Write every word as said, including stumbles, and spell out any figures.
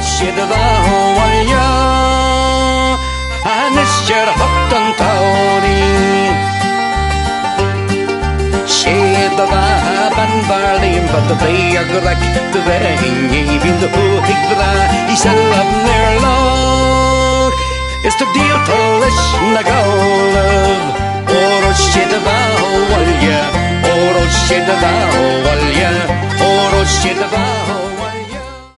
siad a bhahailio and is your hot and tawny. Siad a bhaban barley but the bay a grach the vein even the hootig bra is a love near log is the deal to lish na gaul.